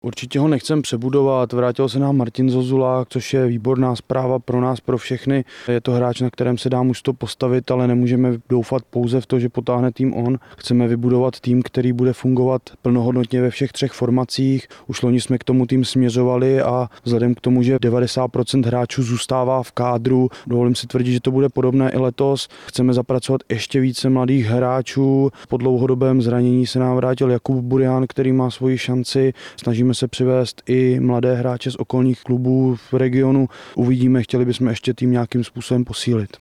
Určitě ho nechcem přebudovat, vrátil se nám Martin Zozulák, což je výborná zpráva pro nás, pro všechny. Je to hráč, na kterém se dá mužstvo postavit, ale nemůžeme doufat pouze v to, že potáhne tým on. Chceme vybudovat tým, který bude fungovat plnohodnotně ve všech 3 formacích. Už loni jsme k tomu tým směřovali a vzhledem k tomu, že 90% hráčů zůstává v kádru, dovolím si tvrdit, že to bude podobné i letos. Chceme zapracovat ještě více mladých hráčů. Po dlouhodobém zranění se nám vrátil Jakub Burian, který má svoji šanci. Snažíme se přivést i mladé hráče z okolních klubů v regionu. Uvidíme, chtěli bychom ještě tým nějakým způsobem posílit.